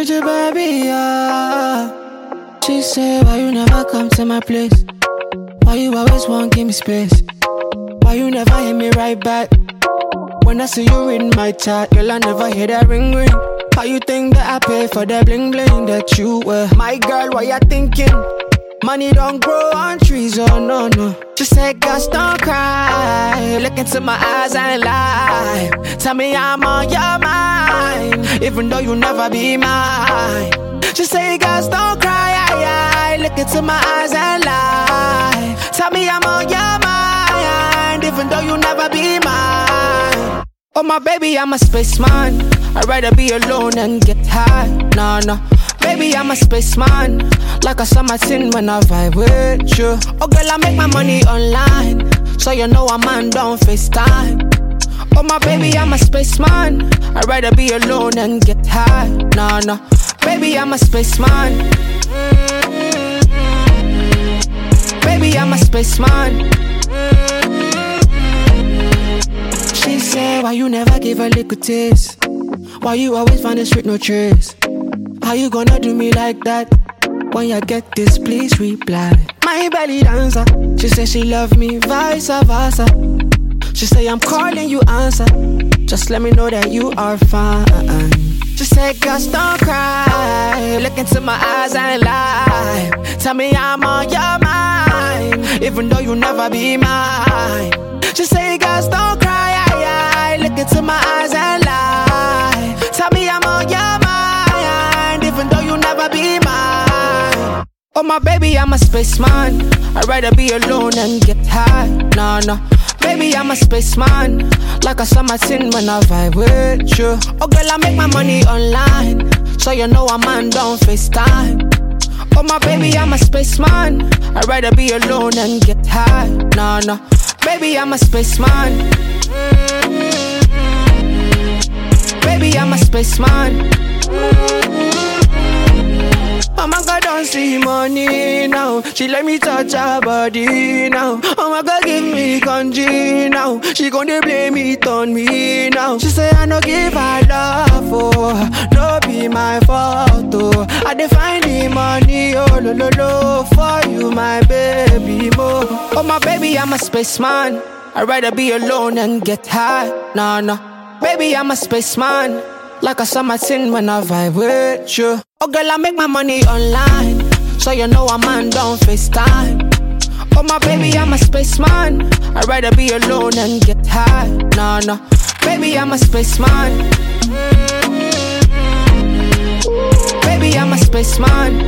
with you, baby, yeah. She said, why you never come to my place? Why you always want give me space? Why you never hit me right back? When I see you in my chat, girl, I never hear that ring ring. How you think that I pay for the bling bling that you wear? My girl, what you thinking? Money don't grow on trees, oh no, no. She said, girls, don't cry. Look into my eyes and lie. Tell me I'm on your mind, even though you'll never be mine. She said, girls, don't cry. Look into my eyes and lie. Tell me I'm on your mind, even though you'll never be mine. Oh my baby, I'm a spaceman. I'd rather be alone and get high. Nah, nah. Baby, I'm a spaceman. Like a summer tin when I vibe with you. Oh girl, I make my money online, so you know a man don't FaceTime. Oh my baby, I'm a spaceman. I'd rather be alone and get high. Nah, nah. Baby, I'm a spaceman. Baby, I'm a spaceman. She said, why you never give a little taste? Why you always find the street no trace? How you gonna do me like that? When you get this, please reply. My belly dancer. She said she love me, vice versa. She say I'm calling you, answer. Just let me know that you are fine. She said, girls, don't cry. Look into my eyes and lie. Tell me I'm on your mind, even though you'll never be mine. She say, girls, don't cry. Look into my eyes and lie. Tell me I'm on your mind, even though you'll never be mine. Oh my baby, I'm a spaceman. I'd rather be alone and get high. Nah, nah. Baby, I'm a spaceman. Like a summer tin when I vibe with you. Oh girl, I make my money online, so you know a man don't FaceTime. Oh my baby, I'm a spaceman. I'd rather be alone and get high. Nah, nah. Baby, I'm a spaceman. Baby, I'm a spaceman. Oh my God, don't see money now. She let me touch her body now. Oh my God, give me congee now. She gonna blame it on me now. She say I no give her love, oh, no be my fault, oh. I define the money, oh lo lo lo, for you, my baby mo. Oh my baby, I'm a spaceman. I'd rather be alone and get high. Nah, nah. Baby, I'm a spaceman. Like a summer tin when I vibe with you. Oh girl, I make my money online, so you know a man don't FaceTime. Oh my baby, I'm a spaceman. I'd rather be alone and get high. Nah, nah. Baby, I'm a spaceman. Baby, I'm a spaceman.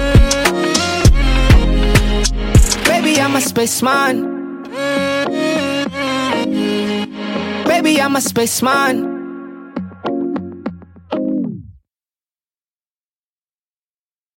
Baby, I'm a spaceman. Baby, I'm a spaceman.